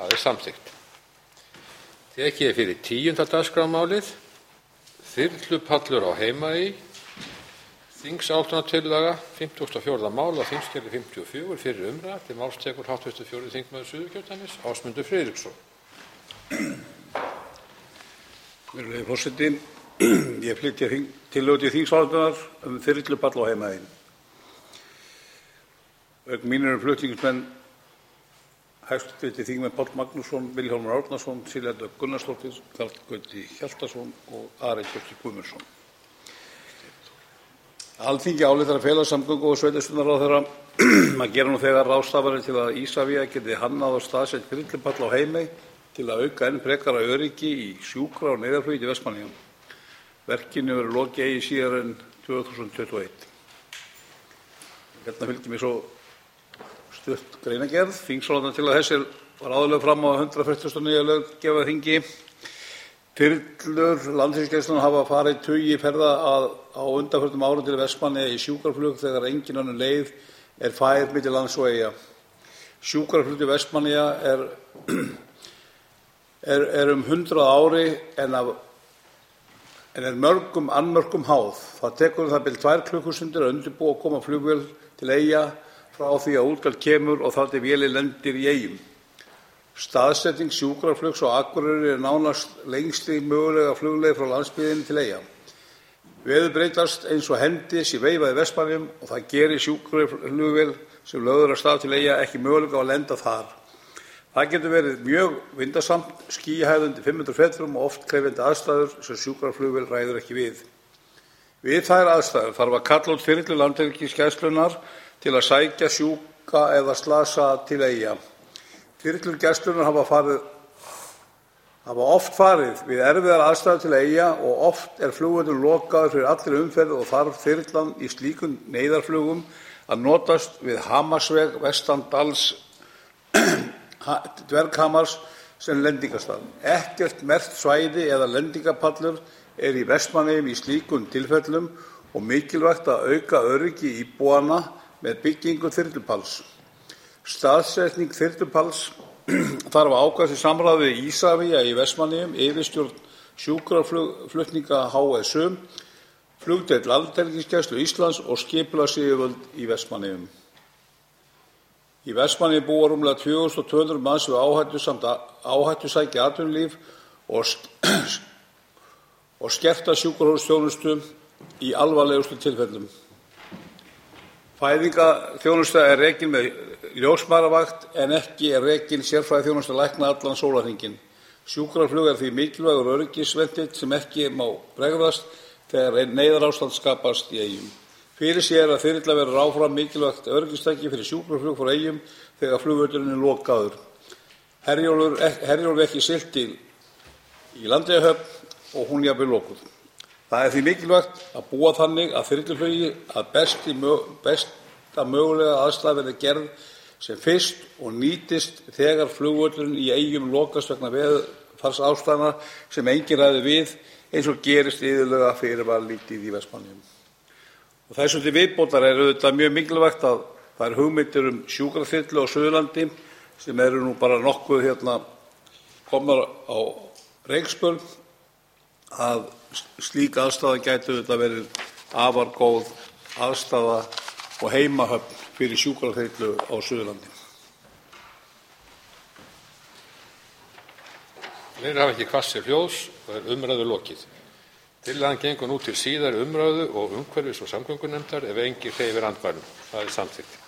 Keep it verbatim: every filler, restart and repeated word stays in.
Það er samþykkt. Tekið er fyrir tíunda dagskrármálið, þyrlupallur á Heimaey, þingsályktunartillaga, fimmtugasta og fjórða mál á þingskjali fimmtíu og fjögur, fyrir umræða. Til máls tekur háttvirtur fjórði þingmaður Suðurkjördæmis, Ásmundur Friðriksson. Virðulegi forseti, ég flyt hér tillögu til þingsályktunar um þyrlupall á Heimaey. Auk mín eru flutningsmenn hæstv. þingmenn Páll Magnússon, Vilhjálmur Árnason, Silja Dögg Gunnarsdóttir, Karl Gauti Hjaltason og Ari Trausti Guðmundsson. Alþingi ályktar að fela samgöngu- og sveitarstjórnarráðherra að gera nú þegar ráðstafanir til að Isavia geti hannað og staðsett þyrlupall á Heimaey til að auka enn frekara öryggi í sjúkra- og neyðarflugi til Vestmannaeyja. Verkinu verður lokið eigi síðar en tvö þúsund tuttugu og eitt. Hérna fylgir mér svo stutt greinargerð. Þingsályktunartillaga þessi var áður lögð fram á hundrað fertugasta og níunda löggjafarþingi. Þyrlur Landhelgisgæslunnar hafa farið tugi ferða að, á undanförnum árum til Vestmannaeyja í sjúkraflug þegar engin önnur leið er fær milli lands og eyja. Sjúkraflug til Vestmannaeyja er, er, er um hundrað ári en, af, en er mörgum annmörkum háð. Það tekur það bil tvær klukkustundir að undirbúa og koma flugvél til eyja frá því að útkall kemur og þar til vélin lendir í eyjum. Staðsetning sjúkraflugs á Akureyri er nánast lengsti mögulega flugleið frá landsbyggðinni til eyja. Veður breytast eins og hendi sé veifað í Vestmannaeyjum og það gerir sjúkraflugvél sem lögð er af stað til eyja ekki mögulega að lenda þar. Það getur verið mjög vindasamt, skýjahæð undir fimm hundruð metrum og oft krefjandi aðstæður sem sjúkraflugvél ræður ekki við. Við þær aðstæður þarf að kalla út þyrlu Landhelgisgæslunnar til að sækja sjúka eða slasa til eyja. Þyrlur Gæslunnar hafa, farið, hafa oft farið við erfiðar aðstæður til eyja og oft er flugvöllur lokaður fyrir allri umferð og þarf þyrlan í slíkum neyðarflugum að notast við Hamarsveg vestan Dals Dverghamars sem lendingarstað. Ekkert merkt svæði eða lendingapallur er í Vestmannaeyjum í slíkum tilfellum og mikilvægt að auka öryggi íbúanna með byggingu þyrlupalls. Staðsetning þyrlupalls þarf að ákvæðast í samráði við Isavia í Vestmannaeyjum, yfirstjórn sjúkraflutninga H S U, flugdeild Landhelgisgæslu Íslands og skipulagsyfirvöld í Vestmannaeyjum. Í Vestmannaeyjum búa rúmlega tvö þúsund tvö hundruð manns við áhættu samt áhættusæki atvinnulíf og, og skerta sjúkrahúsþjónustu í alvarlegustu tilfellum. Fæðingarþjónusta er rekin með ljósmæðravakt en ekki er rekin sérfræðiþjónusta lækna allan sólarhringinn. Sjúkraflug er því mikilvægur öryggisventill sem ekki má bregðast þegar neyðarástand skapast í eyjum. Fyrir sér að þyrla verður áfram mikilvægt öryggistæki fyrir sjúkraflug frá eyjum þegar flugvöllurinn er lokaður. Herjólfur ekki siglt í, í Landeyjahöfn og hún jafnvel lokuð. Það er því mikilvægt að búa þannig að þyrluflugi að besti, besta mögulega aðstaða verði gerð sem fyrst og nýtist þegar flugvöllurinn í eyjum lokast vegna veðurfarsástæðna sem enginn ræður við eins og gerist iðulega fyrirvaralítið í Vestmannaeyjum. Og þessu til viðbótar er auðvitað mjög mikilvægt að það er hugmyndir um sjúkraþyrlu á Suðurlandi sem eru nú bara nokkuð hérna komnar á rekspöl að slík aðstaða gæti auðvitað verið afar góð aðstaða og heimahöfn fyrir sjúkraþyrlu á Suðurlandi. Fleiri hafa ekki kvatt sér hljóðs og er umræðu lokið. Tillagan gengur nú til síðari umræðu og umhverfis- og samgöngunefndar ef enginn hreyfir andmælum. Það er samþykkt.